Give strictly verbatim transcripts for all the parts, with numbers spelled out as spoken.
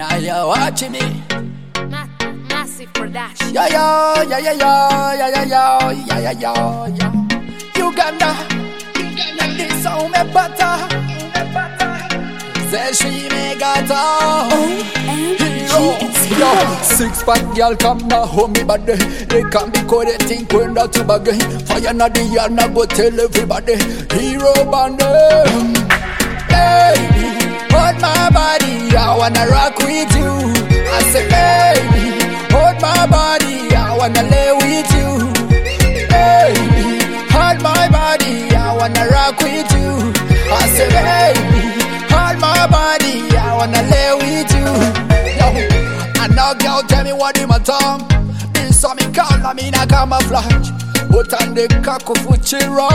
Now you're watching me. Ma- massive production. Yo, yo, yo, yo, yo, yo, yo, yo, yo, yo, yo, yo. Uganda, Uganda, this how me butter. Say she me got hero. Yo, six pack girl come now hold me body. They can't be caught, they think we're not too baggy. Fire na the yard, now go tell everybody. Hero band. Baby, hold my body, I wanna rock with you. I say, baby, hold my body, I wanna lay with you. Baby, hold my body, I wanna rock with you. I say, baby, hold my body, I wanna lay with you. Yo, and now girl tell me what in my tongue. This saw me call, I mean I camouflage. But on the cock of Uchira.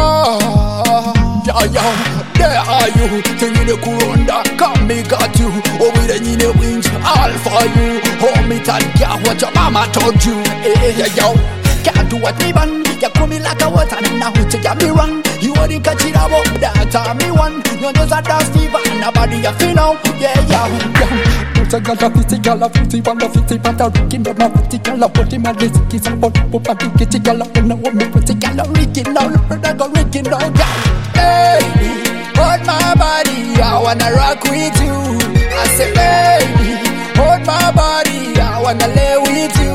Yo, yo, there are you. Turn in the Kurunda, come me got you. Over the in the winds, all for you. Hold me tight, yeah, what your mama told you. Hey, yeah, yo, can't do what me want. You come me like a water, now to get me run. You wouldn't catch it about that time me one. You know that dusty van, nobody you feel now. Yeah, yo, yo. A girl a pretty girl a pretty one a pretty but a ricky but my pretty girl a body my lazy kiss a body pop a pretty girl a when I want me pretty girl a ricky now look I go ricky now girl. Baby, hold my body, I wanna rock with you. I say baby, hold my body, I wanna lay with you.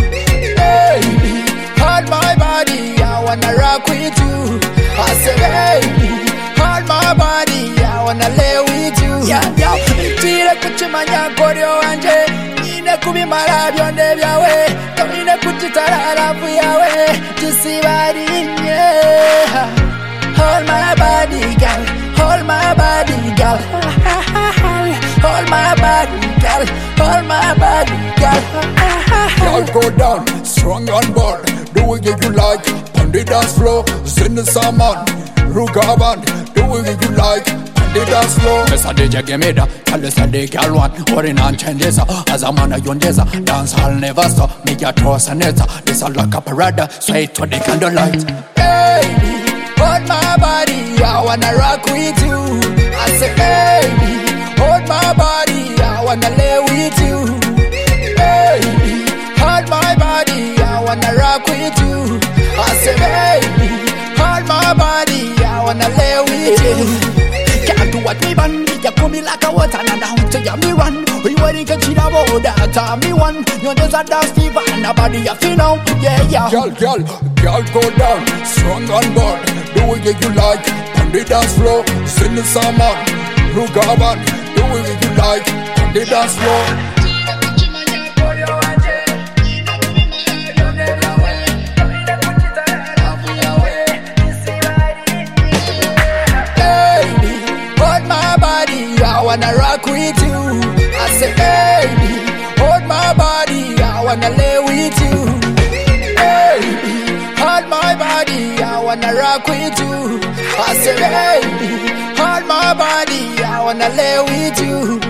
Baby, hold my body, I wanna rock with you. I say baby, hold my body, I wanna lay with you. Yeah, yeah. Tire kuchimanya koryo anje ine kubi marabyo ndebyawe kamine kuchitarara fuyawe jisibarinye. Hold my body girl, hold my body girl. Hold my body girl, hold my body girl. Girl go down, strong on board. Do it you like, on the dance floor. Send the salmon, Ruga band. Do it you like, the dance floor. Mesa D J give me that. Tell us the girl want. Or in on changes. As a man a yondeza. Dance hall never stop. Me get toss and it's. This a like a parade. Straight to the candlelight. Baby, hold my body, I wanna rock with you. I say baby, hold my body, I wanna lay with you. Baby, hold my body, I wanna rock with you. I say baby, hold my body, I wanna lay with you. Can't do what me want, you come me like a water and down to your me run. We waiting to see about that time me one. You know that dusty van, nobody you feel now, yeah, yeah. Girl, girl, girl go down, strong on board. Do what you like, on the dance floor. Sing the salmon, Ruga band. Do what you like, on the dance floor. I wanna rock with you. I say baby, hold my body, I wanna lay with you. Baby, hold my body, I wanna rock with you. I say baby, hold my body, I wanna lay with you.